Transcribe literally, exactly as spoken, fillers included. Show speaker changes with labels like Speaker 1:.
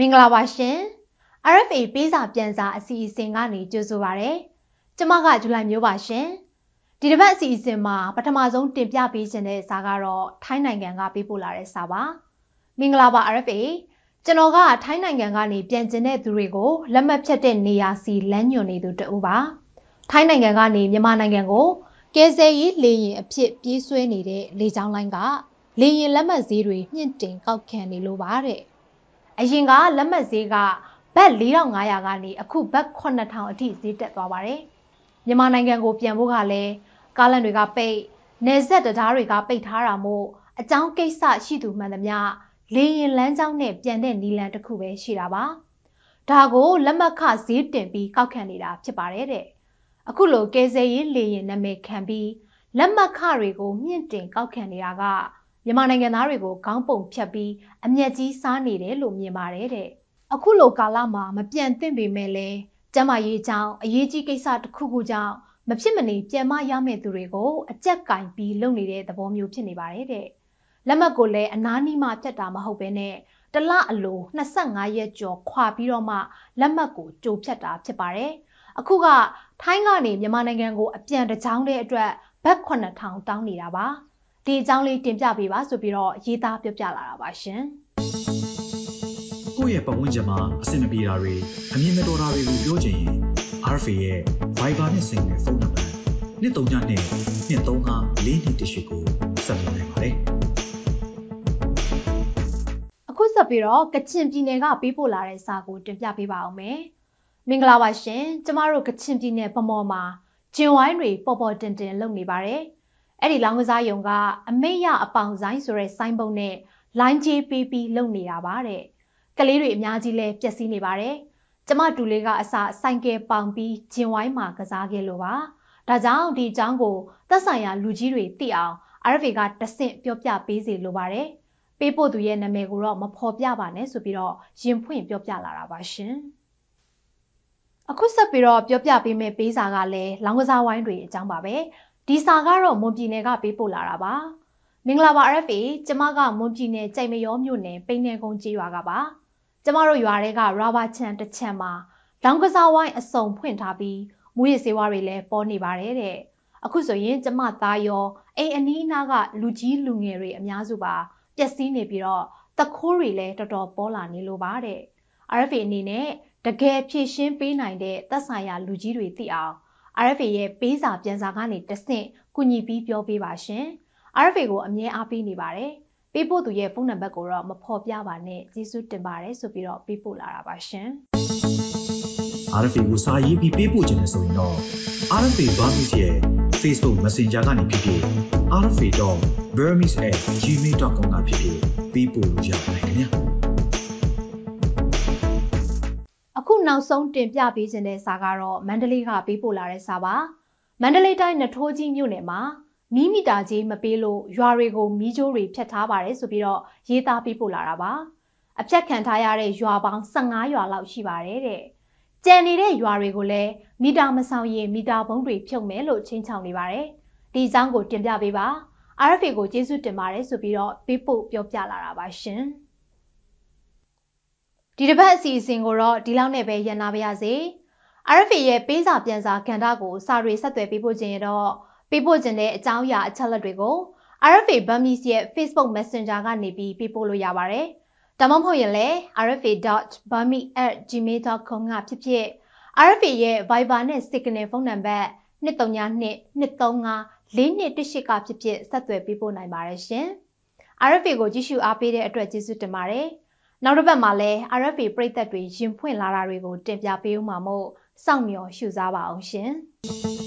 Speaker 1: မင်္ဂလာပါရှင် R F A ပေးစာပြန်စာအစီအစဉ်ကနေကြိုဆိုပါရစေကျမကဇူလိုင်မျိုးပါရှင်ဒီတစ်ပတ်အစီအစဉ်မှာပထမဆုံးတင်ပြပေးခြင်းတဲ့စာကတော့ထိုင်းနိုင်ငံကပေးပို့လာတဲ့စာပါမင်္ဂလာပါ R F A ကျွန်တော်ကထိုင်းနိုင်ငံကနေပြန်ကျင်တဲ့သူတွေကိုလက်မှတ်ဖြတ်တဲ့နေရာစီလမ်းညွှန်နေသူတဦးပါထိုင်းနိုင်ငံကနေမြန်မာနိုင်ငံကိုကယ်ဆယ်ရေးလေယာဉ်အဖြစ်ပြေးဆွဲနေတဲ့လေကြောင်းလိုင်းကလေယာဉ်လက်မှတ်ဈေးတွေမြင့်တင်ကောက်ခံနေလို့ပါတဲ့အရင်ကလက်မှတ်ဈေးကဘတ်၄ထောင်၅ရာကနေအခုဘတ်ခုနှစ်ထောင်အထိဈေးတက်သွားပါတယ်မြန်မာနိုင်ငံကိုပြန်ဖို့ကလည်းကားလမ်းတွေကပိတ်နယ်စပ်တရားတွေကပိတ်ထားတာမို့အကြောင်းကိစ္စရှိသူမှန်သမျှလေယာဉ်လမ်းကြောင်းနဲ့ပြန်တဲ့နီလန်တစ်ခုပဲရှိတာပါဒါကိုလက်မှတ်ခဈေးတင်ပြီးကောက်ခံနေတာဖြစ်ပါတယ်တဲ့အခုလိုကယ်ဆယ်ရေးလေယာဉ်နာမည်ခံပြီးလက်မှတ်ခတွေကိုမြင့်တင်ကောက်ခံနေတာကမြန်မာနိုင်ငံသားတွေကိုခေါင်းပုံဖြတ်ပြီးအမျက်ကြီးစားနေတယ်လို့မြင်ပါတယ်တဲ့အခုလိုကာလမှာမပြန်သင့်ပေမဲ့လည်းကျန်းမာရေးကြောင့်အရေးကြီးကိစ္စတစ်ခုခုကြောင့်မဖြစ်မနေပြန်မရမယ့်သူတွေကိုအကြက်ကင်ပြီးလုပ်နေတဲ့သဘောမျိုးဖြစ်နေပါတယ်တဲ့လက်မှတ်ကိုလည်းအနားနီးမှဖြတ်တာမဟုတ်ဘဲနဲ့တလအလိုနှစ်ဆယ့်ငါးရက်ကျော်ခွာပြီးတော့မှလက်မှတ်ကိုကြိုဖြတ်တာဖြစ်ပါတယ်အခုကထိုင်းကနေမြန်မာနိုင်ငံကိုအပြန်တစ်ကြောင်းတဲ့အတွက်ဘတ်ခုနှစ်ထောင်တောင်းနေတာပါဒီအကြောင်းလေးတင်ပြပေးပါဆိုပြီးတော့ရေးသားပြောပြလာတာပါရှင်
Speaker 2: ကိုယ့်ရဲ့ပတ်ဝန်းကျင်မှာအဆင်မပြေတာတွေအမြင်မတော်တာတွေကိုပြောချင်ရင် R F A ရဲ့ Viber နဲ့ဆိုင်တဲ့ဖုန်းနံပါတ်နှစ်သုံးညနဲ့နှစ်သုံးငါးလေးနှစ်တစ်ရှိကိုဆက်သွယ်နိုင်ပါတယ်
Speaker 1: အခုဆက်ပြီးတော့ကချင်ပြည်နယ်ကပေးပို့လာတဲ့စာကိုတင်ပြပေးပါအောင်မယ်မင်္ဂလာပါရှင်ကျမတို့ကချင်ပြည်နယ်ဗမော်မှာဂျင်ဝိုင်းတွေပေါ်ပေါ်တင်တင်လုပ်နေပါတယ်အဲ့ဒီလောင်းကစားယုံကအမိတ်ရအပေါင်ဆိုင်ဆိုတဲ့ဆိုင်းဘုတ်နဲ့လိုင်းကြီးပေးပြီးလုပ်နေတာပါတဲ့ကလေးတွေအများကြီးလဲပျက်စီးနေပါတယ်ကျမတူလေးကအစဆိုင်ကယ်ပေါင်ပြီးဂျင်ဝိုင်းမှာကစားခဲ့လို့ပါဒါကြောင့်ဒီအကြောင်းကိုသက်ဆိုင်ရာလူကြီးတွေသိအောင် R F A ကတဆင့်ပြောပြပေးစီလိုပါတယ်ပေးပို့သူရဲ့နာမည်ကိုတော့မဖော်ပြပါနဲ့ဆိုပြီးတော့ရင်ဖွင့်ပြောပြလာတာပါရှင်အခုဆက်ပြီးတော့ပြောပြပေးမယ့်ပေးစာကလည်းလောင်းကစားဝိုင်းတွေအကြောင်းပါပဲဒီစာကတော့မွန်ပြည်နယ်ကပေးပို့လာတာပါမင်္ဂလာပါ R F A ကျမကမွန်ပြည်နယ်ကြိုက်မရောမြို့နယ်ပိန်းနယ်ကုန်းကျေးရွာကပါကျမတို့ရွာတွေကရာဘာခြံတစ်ခြံမှာလောင်းကစားဝိုင်းအစုံဖွင့်ထားပြီးမူရစ်ဆေးဝါးတွေလည်းပေါ်နေပါတယ်တဲ့အခုဆိုရင်ကျမသားရောအိမ်အနီးအနားကလူကြီးလူငယ်တွေအများစုပါပျက်စီးနေပြီးတော့တခိုးတွေလည်းတော်တော်ပေါ်လာနေလို့ပါတဲ့ R F A အနေနဲ့တကယ်ဖြည့်ရှင်းပေးနိုင်တဲ့သက်ဆိုင်ရာလူကြီးတွေသိအောင် R F A ရဲ့ပေးစာပြန်စာကနေတဆင့်ကူညီပြီးပြောပေးပါရှင် R F A ကိုအမြဲအားပေးနေပါတယ်ပေးပို့သူရဲ့ဖုန်းနံပါတ်ကိုတော့မဖော်ပြပါနဲ့ကျေးဇူးတင်ပါတယ်ဆိုပြီးတော့ပေးပို့လာတာပါရှင်
Speaker 2: R F A ကိုစာရေးပြီးပေးပို့ခြင်းနဲ့ဆိုရင်တော့ R F A Burmese ရဲ့ Facebook Messenger ကနေဖြစ်ဖြစ် R F A dot burmese at gmail dot com ကဖြစ်ဖြစ်ပေးပို့လို့ရပါတယ်ခင်ဗျာ
Speaker 1: အခုနောက်ဆုံးတင်ပြပေးခြင်းတဲ့စာကတော့မန္တလေးကပေးပို့လာတဲ့စာပါမန္တလေးတိုင်းနထိုးကြီးမြို့နယ်မှာမီးမီတာကြီးမပေးလို့ရွာတွေကိုမီးကြိုးတွေဖြတ်ထားပါတယ်ဆိုပြီးတော့ရေးသားပေးပို့လာတာပါအဖြတ်ခံထားရတဲ့ရွာပေါင်း၁၅ရွာလောက်ရှိပါတယ်တဲ့ကြံနေတဲ့ရွာတွေကိုလည်းမီတာမဆောင်ရင်မီတာဘုံတွေဖြုတ်မယ်လို့ချင်းချောင်နေပါတယ်ဒီအကြောင်းကိုတင်ပြပေးပါ R F A ကိုကျေးဇူးတင်ပါတယ်ဆိုပြီးတော့ပေးပို့ပြောပြလာတာပါရှင်ဒီတစ်ပတ်အစီအစဉ်ကိုတော့ဒီလောက်နဲ့ပဲရန်နာပါရစေ R F A ရဲ့ပေးစာပြန်စာကဏ္ဍကိုစာတွေဆက်သွယ်ပေးပို့ခြင်းရတော့ပေးပို့ခြင်းတဲ့အကြောင်းအရာအချက်လက်တွေကို R F A Burmese ရဲ့ Facebook Messenger ကနေပြီးပေးပို့လို့ရပါတယ်ဒါမှမဟုတ်ရင်လည်း R F A dot burmese at gmail dot com ကဖြစ်ဖြစ် R F A ရဲ့ Viber နဲ့ Signal ဖုန်းနံပါတ်နှစ်သုံးညနှစ်နှစ်သုံးငါးလေးနှစ်တစ်ရှိကဖြစ်ဖြစ်ဆက်သွယ်ပေးပို့နိုင်ပါတယ်ရှင် R F A ကိုကြည့်ရှုအားပေးတဲ့အတွက်ကျေးဇူးတင်ပါတယ်နောက်တစ်ပတ်မှာလည်း R F A ပရိသတ်တွေရင်ဖွင့်လာတာတွေကိုတင်ပြပေးဦးမှာမို့စောင့်မျှော်ရှုစားပါအောင်ရှင်